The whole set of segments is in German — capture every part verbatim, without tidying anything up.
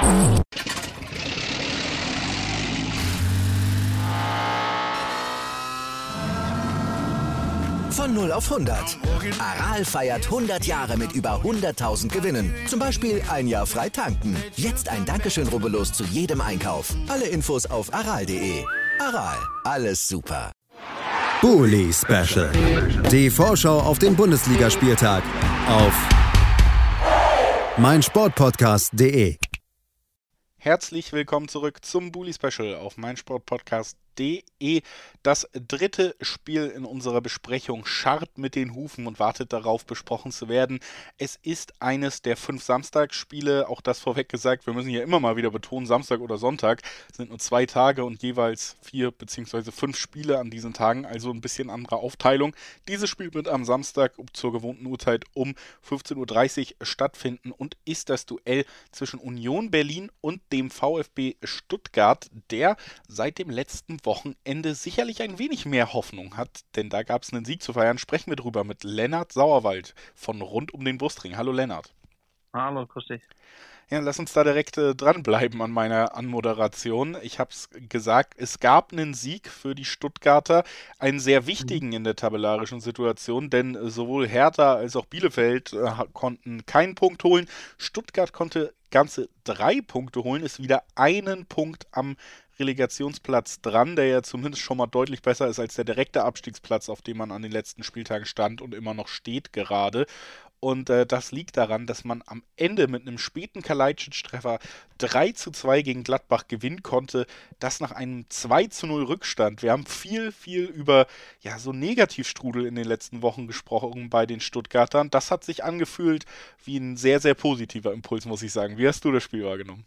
Von null auf hundert. Aral feiert hundert Jahre mit über hunderttausend Gewinnen. Zum Beispiel ein Jahr frei tanken. Jetzt ein Dankeschön, rubbellos zu jedem Einkauf. Alle Infos auf aral punkt de. Aral, alles super. Bully Special. Die Vorschau auf den Bundesligaspieltag auf meinsportpodcast punkt de. Herzlich willkommen zurück zum Bully Special auf meinsportpodcast punkt de. Das dritte Spiel in unserer Besprechung scharrt mit den Hufen und wartet darauf, besprochen zu werden. Es ist eines der fünf Samstagsspiele, auch das vorweg gesagt, wir müssen ja immer mal wieder betonen, Samstag oder Sonntag sind nur zwei Tage und jeweils vier bzw. fünf Spiele an diesen Tagen, also ein bisschen andere Aufteilung. Dieses Spiel wird am Samstag zur gewohnten Uhrzeit um fünfzehn Uhr dreißig stattfinden und ist das Duell zwischen Union Berlin und dem VfB Stuttgart, der seit dem letzten Wochenende sicherlich ein wenig mehr Hoffnung hat, denn da gab es einen Sieg zu feiern. Sprechen wir drüber mit Lennart Sauerwald von Rund um den Brustring. Hallo Lennart. Hallo, grüß dich. Ja, lass uns da direkt äh, dranbleiben an meiner Anmoderation. Ich habe es gesagt, es gab einen Sieg für die Stuttgarter, einen sehr wichtigen in der tabellarischen Situation, denn äh, sowohl Hertha als auch Bielefeld äh, konnten keinen Punkt holen. Stuttgart konnte ganze drei Punkte holen, ist wieder einen Punkt am Relegationsplatz dran, der ja zumindest schon mal deutlich besser ist als der direkte Abstiegsplatz, auf dem man an den letzten Spieltagen stand und immer noch steht gerade. Und äh, das liegt daran, dass man am Ende mit einem späten Kalajdzic-Treffer drei zu zwei gegen Gladbach gewinnen konnte. Das nach einem zwei zu null Rückstand. Wir haben viel, viel über ja, so Negativstrudel in den letzten Wochen gesprochen bei den Stuttgartern. Das hat sich angefühlt wie ein sehr, sehr positiver Impuls, muss ich sagen. Wie hast du das Spiel wahrgenommen?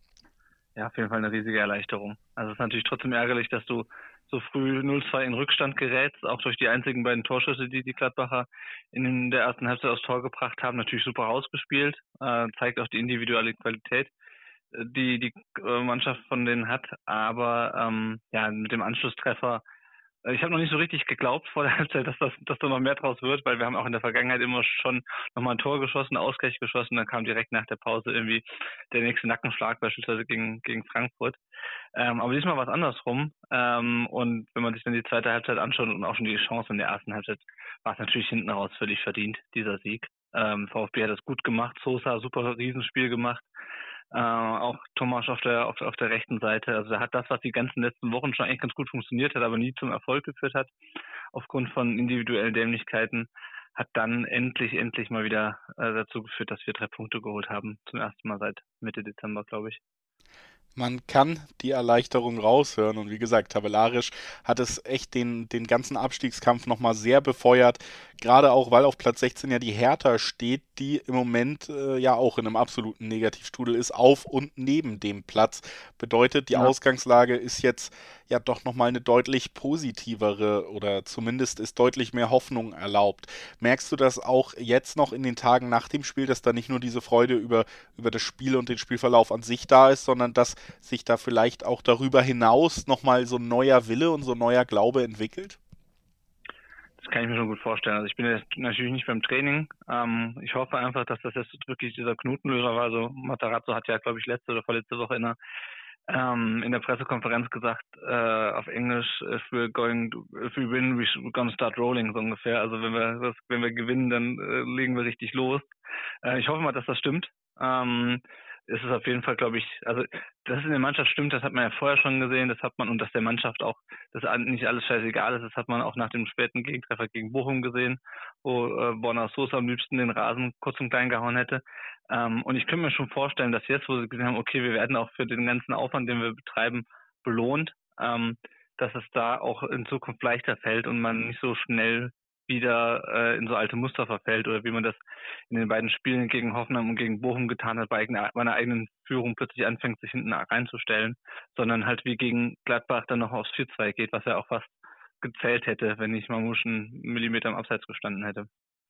Ja, auf jeden Fall eine riesige Erleichterung. Also es ist natürlich trotzdem ärgerlich, dass du so früh null zwei in Rückstand gerätst, auch durch die einzigen beiden Torschüsse, die die Gladbacher in der ersten Halbzeit aufs Tor gebracht haben. Natürlich super rausgespielt, äh, zeigt auch die individuelle Qualität, äh, die die äh, Mannschaft von denen hat. Aber ähm, ja, mit dem Anschlusstreffer, äh, ich habe noch nicht so richtig geglaubt vor der Halbzeit, dass das, dass da noch mehr draus wird, weil wir haben auch in der Vergangenheit immer schon nochmal ein Tor geschossen, Ausgleich geschossen, dann kam direkt nach der Pause irgendwie der nächste Nackenschlag, beispielsweise gegen, gegen Frankfurt. Ähm, aber diesmal war es andersrum. Ähm, und wenn man sich dann die zweite Halbzeit anschaut und auch schon die Chance in der ersten Halbzeit, war es natürlich hinten raus völlig verdient, dieser Sieg. Ähm, VfB hat das gut gemacht, Sosa super Riesenspiel gemacht. Äh, auch Tomasch auf der, auf, auf der rechten Seite. Also er hat das, was die ganzen letzten Wochen schon eigentlich ganz gut funktioniert hat, aber nie zum Erfolg geführt hat, aufgrund von individuellen Dämlichkeiten, hat dann endlich, endlich mal wieder äh, dazu geführt, dass wir drei Punkte geholt haben. Zum ersten Mal seit Mitte Dezember, glaube ich. Man kann die Erleichterung raushören und wie gesagt, tabellarisch hat es echt den, den ganzen Abstiegskampf nochmal sehr befeuert, gerade auch, weil auf Platz sechzehn ja die Hertha steht, die im Moment äh, ja auch in einem absoluten Negativstrudel ist, auf und neben dem Platz. Bedeutet, die ja. Ausgangslage ist jetzt ja doch nochmal eine deutlich positivere oder zumindest ist deutlich mehr Hoffnung erlaubt. Merkst du das auch jetzt noch in den Tagen nach dem Spiel, dass da nicht nur diese Freude über, über das Spiel und den Spielverlauf an sich da ist, sondern dass sich da vielleicht auch darüber hinaus nochmal so ein neuer Wille und so ein neuer Glaube entwickelt? Das kann ich mir schon gut vorstellen. Also ich bin jetzt natürlich nicht beim Training. Ähm, ich hoffe einfach, dass das jetzt wirklich dieser Knotenlöser war. Also Matarazzo hat ja, glaube ich, letzte oder vorletzte Woche in der, ähm, in der Pressekonferenz gesagt, äh, auf Englisch, if we're going, to, if we win, we're gonna start rolling, so ungefähr. Also wenn wir das, wenn wir gewinnen, dann äh, legen wir richtig los. Äh, ich hoffe mal, dass das stimmt. Ähm, es ist auf jeden Fall, glaube ich, also dass es in der Mannschaft stimmt, das hat man ja vorher schon gesehen, das hat man, und dass der Mannschaft auch, dass nicht alles scheißegal ist, das hat man auch nach dem späten Gegentreffer gegen Bochum gesehen, wo äh, Borna Sosa am liebsten den Rasen kurz und klein gehauen hätte. Ähm, und ich könnte mir schon vorstellen, dass jetzt, wo sie gesehen haben, okay, wir werden auch für den ganzen Aufwand, den wir betreiben, belohnt, ähm, dass es da auch in Zukunft leichter fällt und man nicht so schnell wieder äh, in so alte Muster verfällt oder wie man das in den beiden Spielen gegen Hoffenheim und gegen Bochum getan hat, bei, eigener, bei einer eigenen Führung plötzlich anfängt, sich hinten reinzustellen, sondern halt wie gegen Gladbach dann noch aufs vier zwei geht, was ja auch fast gezählt hätte, wenn nicht Mamouche einen Millimeter am Abseits gestanden hätte.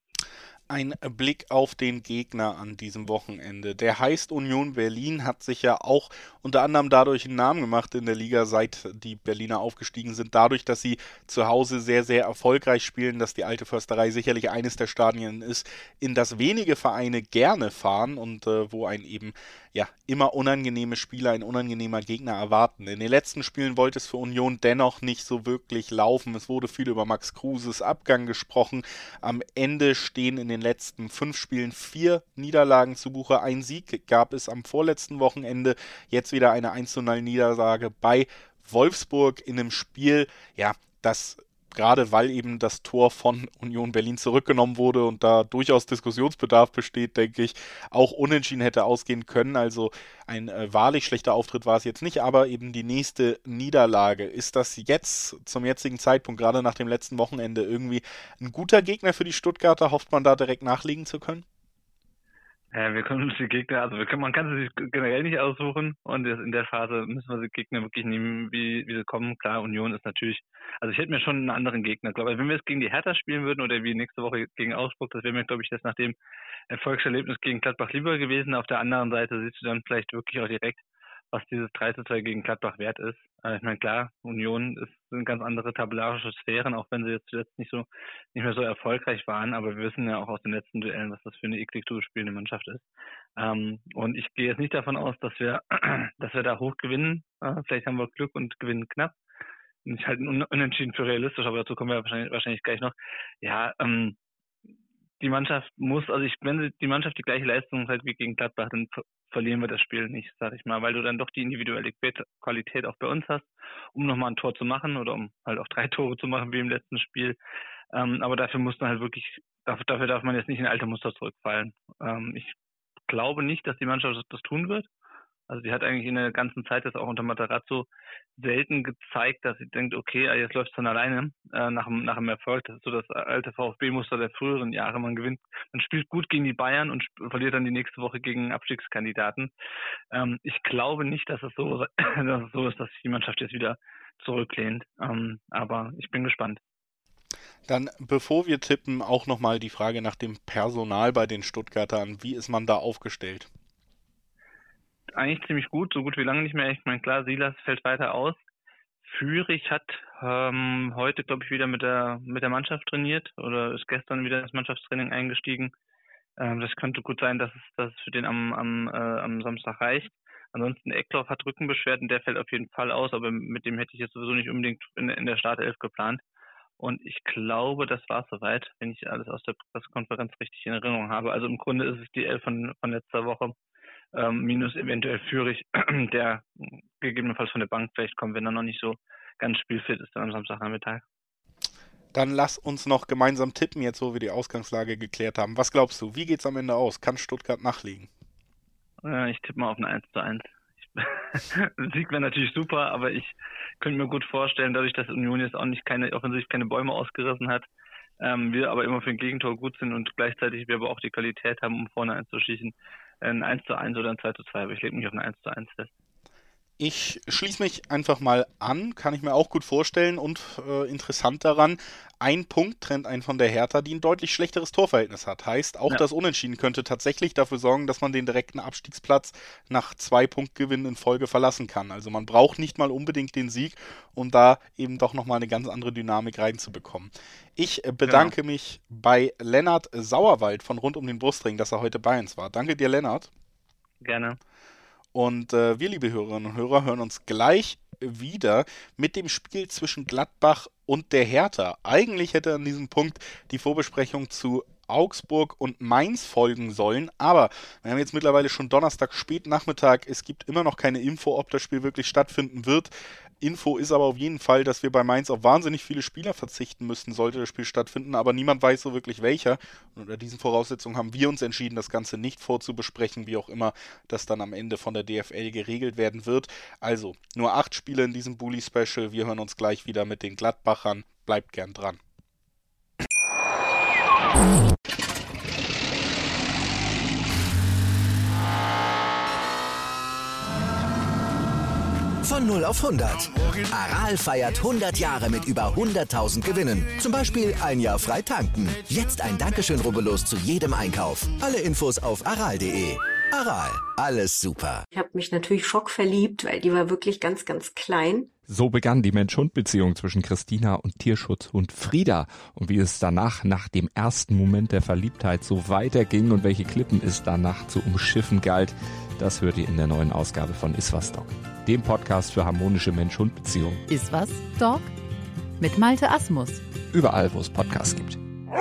Ein Blick auf den Gegner an diesem Wochenende. Der heißt Union Berlin, hat sich ja auch unter anderem dadurch einen Namen gemacht in der Liga, seit die Berliner aufgestiegen sind, dadurch, dass sie zu Hause sehr, sehr erfolgreich spielen, dass die Alte Försterei sicherlich eines der Stadien ist, in das wenige Vereine gerne fahren und äh, wo ein eben ja immer unangenehme Spieler, ein unangenehmer Gegner erwarten. In den letzten Spielen wollte es für Union dennoch nicht so wirklich laufen. Es wurde viel über Max Kruses Abgang gesprochen. Am Ende stehen in den letzten fünf Spielen vier Niederlagen zu Buche. Ein Sieg gab es am vorletzten Wochenende. Jetzt wieder eine eins zu null Niederlage bei Wolfsburg in einem Spiel, ja, das gerade weil eben das Tor von Union Berlin zurückgenommen wurde und da durchaus Diskussionsbedarf besteht, denke ich, auch unentschieden hätte ausgehen können. Also ein äh, wahrlich schlechter Auftritt war es jetzt nicht, aber eben die nächste Niederlage. Ist das jetzt zum jetzigen Zeitpunkt, gerade nach dem letzten Wochenende, irgendwie ein guter Gegner für die Stuttgarter? Hofft man da direkt nachlegen zu können? Ja, wir können uns die Gegner, also wir können, man kann sie sich generell nicht aussuchen und in der Phase müssen wir die Gegner wirklich nehmen, wie, wie sie kommen. Klar, Union ist natürlich, also ich hätte mir schon einen anderen Gegner, glaube ich. Wenn wir es gegen die Hertha spielen würden oder wie nächste Woche gegen Augsburg, das wäre mir, glaube ich, das nach dem Erfolgserlebnis gegen Gladbach lieber gewesen. Auf der anderen Seite siehst du dann vielleicht wirklich auch direkt, was dieses drei zu zwei gegen Gladbach wert ist. Ich meine, klar, Union ist, sind ganz andere tabellarische Sphären, auch wenn sie jetzt zuletzt nicht so nicht mehr so erfolgreich waren, aber wir wissen ja auch aus den letzten Duellen, was das für eine eklig zu spielende Mannschaft ist. Ähm, und ich gehe jetzt nicht davon aus, dass wir dass wir da hoch gewinnen. Äh, vielleicht haben wir Glück und gewinnen knapp. Ich halte ein Unentschieden für realistisch, aber dazu kommen wir wahrscheinlich, wahrscheinlich gleich noch. Ja, ähm, die Mannschaft muss, also ich, wenn die Mannschaft die gleiche Leistung hat wie gegen Gladbach, dann ver- verlieren wir das Spiel nicht, sag ich mal, weil du dann doch die individuelle Qualität auch bei uns hast, um nochmal ein Tor zu machen oder um halt auch drei Tore zu machen wie im letzten Spiel. Ähm, aber dafür muss man halt wirklich, dafür, dafür darf man jetzt nicht in alte Muster zurückfallen. Ähm, ich glaube nicht, dass die Mannschaft das tun wird. Also die hat eigentlich in der ganzen Zeit jetzt auch unter Matarazzo selten gezeigt, dass sie denkt, okay, jetzt läuft es von alleine äh, nach, dem, nach dem Erfolg. Das ist so das alte VfB-Muster der früheren Jahre. Man gewinnt, man spielt gut gegen die Bayern und sp- verliert dann die nächste Woche gegen Abstiegskandidaten. Ähm, ich glaube nicht, dass es, so, dass es so ist, dass sich die Mannschaft jetzt wieder zurücklehnt. Ähm, aber ich bin gespannt. Dann, bevor wir tippen, auch nochmal die Frage nach dem Personal bei den Stuttgartern. Wie ist man da aufgestellt? Eigentlich ziemlich gut, so gut wie lange nicht mehr. Ich meine, klar, Silas fällt weiter aus. Führig hat ähm, heute, glaube ich, wieder mit der mit der Mannschaft trainiert oder ist gestern wieder ins Mannschaftstraining eingestiegen. Ähm, das könnte gut sein, dass es, dass es für den am, am, äh, am Samstag reicht. Ansonsten Eckloff hat Rückenbeschwerden, der fällt auf jeden Fall aus, aber mit dem hätte ich jetzt sowieso nicht unbedingt in, in der Startelf geplant. Und ich glaube, das war es soweit, wenn ich alles aus der Pressekonferenz richtig in Erinnerung habe. Also im Grunde ist es die Elf von, von letzter Woche. Ähm, minus eventuell Führig, der gegebenenfalls von der Bank vielleicht kommt, wenn er noch nicht so ganz spielfit ist dann am Samstagnachmittag. Dann lass uns noch gemeinsam tippen, jetzt wo wir die Ausgangslage geklärt haben. Was glaubst du, wie geht's am Ende aus? Kann Stuttgart nachlegen? Äh, ich tippe mal auf ein eins zu eins. Sieg wäre natürlich super, aber ich könnte mir gut vorstellen, dadurch, dass Union jetzt auch nicht keine, offensichtlich keine Bäume ausgerissen hat, ähm, wir aber immer für ein Gegentor gut sind und gleichzeitig wir aber auch die Qualität haben, um vorne einzuschießen, ein eins zu eins oder ein zwei zu zwei, aber ich lege mich auf ein eins zu eins fest. Ich schließe mich einfach mal an, kann ich mir auch gut vorstellen und äh, interessant daran, ein Punkt trennt einen von der Hertha, die ein deutlich schlechteres Torverhältnis hat. Heißt, auch ja. Das Unentschieden könnte tatsächlich dafür sorgen, dass man den direkten Abstiegsplatz nach zwei Punktgewinnen in Folge verlassen kann. Also man braucht nicht mal unbedingt den Sieg, um da eben doch nochmal eine ganz andere Dynamik reinzubekommen. Ich bedanke genau. mich bei Lennart Sauerwald von Rund um den Brustring, dass er heute bei uns war. Danke dir, Lennart. Gerne. Und äh, wir, liebe Hörerinnen und Hörer, hören uns gleich wieder mit dem Spiel zwischen Gladbach und der Hertha. Eigentlich hätte an diesem Punkt die Vorbesprechung zu Augsburg und Mainz folgen sollen, aber wir haben jetzt mittlerweile schon Donnerstag spät Nachmittag. Es gibt immer noch keine Info, ob das Spiel wirklich stattfinden wird. Info ist aber auf jeden Fall, dass wir bei Mainz auf wahnsinnig viele Spieler verzichten müssten, sollte das Spiel stattfinden, aber niemand weiß so wirklich welcher. Und unter diesen Voraussetzungen haben wir uns entschieden, das Ganze nicht vorzubesprechen, wie auch immer das dann am Ende von der D F L geregelt werden wird. Also, nur acht Spiele in diesem Bully-Special. Wir hören uns gleich wieder mit den Gladbachern. Bleibt gern dran. Von null auf hundert. Aral feiert hundert Jahre mit über hunderttausend Gewinnen. Zum Beispiel ein Jahr frei tanken. Jetzt ein Dankeschön, rubbellos zu jedem Einkauf. Alle Infos auf aral punkt de. Aral, alles super. Ich habe mich natürlich schockverliebt, weil die war wirklich ganz, ganz klein. So begann die Mensch-Hund-Beziehung zwischen Christina und Tierschutzhund Frieda. Und wie es danach, nach dem ersten Moment der Verliebtheit, so weiterging und welche Klippen es danach zu umschiffen galt, das hört ihr in der neuen Ausgabe von Iswas Dog, dem Podcast für harmonische Mensch-Hund-Beziehungen. Iswas Dog mit Malte Asmus. Überall, wo es Podcasts gibt.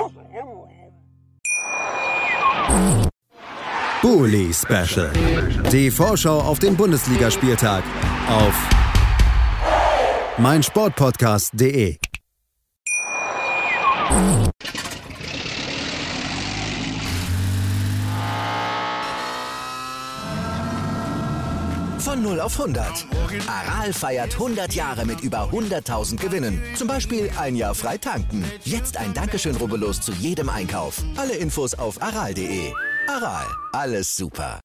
Bully Special. Die Vorschau auf den Bundesligaspieltag auf meinsportpodcast punkt de. Von null auf hundert. Aral feiert hundert Jahre mit über hunderttausend Gewinnen. Zum Beispiel ein Jahr frei tanken. Jetzt ein Dankeschön, rubbellos zu jedem Einkauf. Alle Infos auf aral punkt de. Aral, alles super.